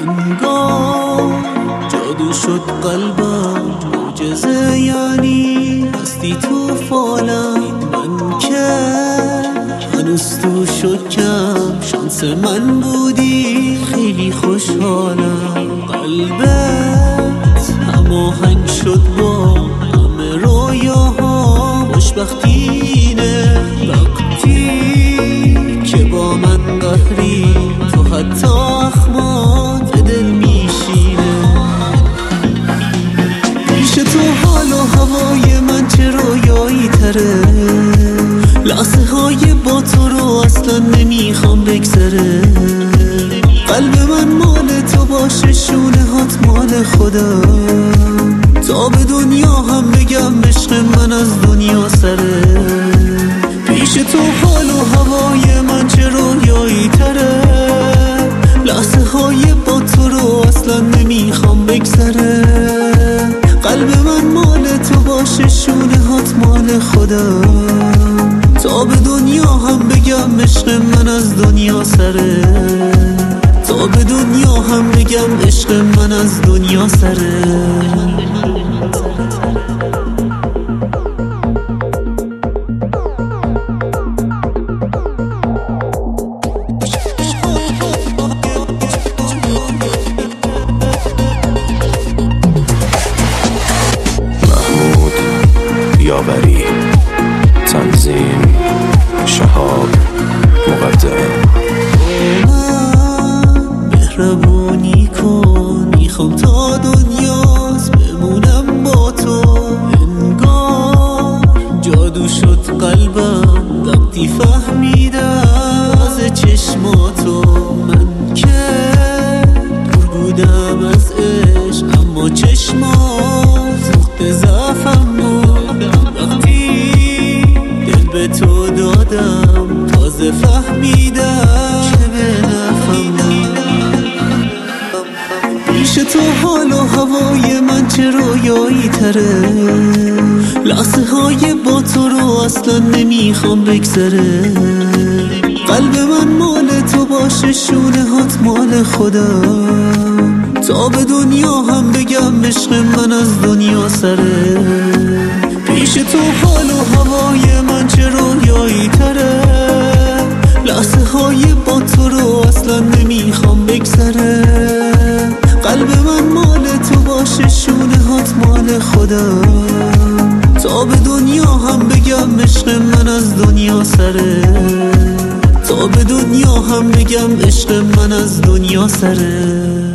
انگار جادو شد قلبم، معجزه یعنی هستی تو فالم. من که هنوز تو شکم، شانس من بودی خیلی خوشحالم. قلبت هماهنگ شد با همه رویاها، خوشبختی اینه وقتی که با من قهری، تو حتی اخمات به دل میشینه. پیش تو حال و هوای من چه رویایی تره، لحظه های با تو رو اصلا نمیخوام بگذره. قلب من مال تو باشه، شونه هات مال خودم، تا به دنیا هم بگم عشق من از دنیا سره. پیش تو حال و هوای من چه رویایی تره، لحظه های با تو رو اصلا نمیخوام بگذره. قلب من مال تو باشه، شونه هات مال خودم، تا به دنیا هم بگم عشق من از دنیا سره. تا به دنیا هم بگم عشق من از دنیا سره. محمود یاوری، تنظیم شهاب مقدم. مهربونی کن، میخوام تا دنیاست بمونم با تو. انگار جادو شد قلبم وقتی فهمیدم از چشماتو. من که دور بودم از عشق، اما چشمات نقط ضعفم بود. وقتی دل به تو دادم تازه فهمیدم که به نفعم بود. پیش تو حال و هوای من چه رویایی تره، لحظه های با تو رو اصلا نمیخوام بگذره. قلب من مال تو باشه، شونه هات مال خودم، تا به دنیا هم بگم عشق من از دنیا سره. پیش تو حال و هوای من چه رویایی تره، لحظه های با تو رو اصلا نمیخوام بگذره. قلب من مال تو باشه، شونه هات مال خودم، تا به دنیا هم بگم عشق من از دنیا سره. تا به دنیا هم بگم عشق من از دنیا سره.